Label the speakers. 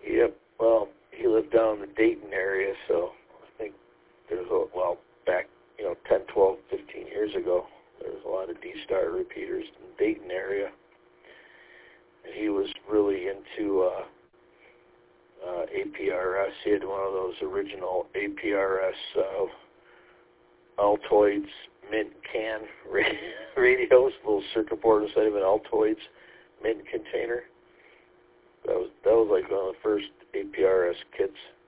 Speaker 1: Yep. Well, he lived down in the Dayton area, so I think back, 10, 12, 15 years ago, there was a lot of D-Star repeaters in the Dayton area. And he was really into APRS. He had one of those original APRS Altoids mint can radios, little circuit board instead of an Altoids mint container. That was like one of the first APRS kits.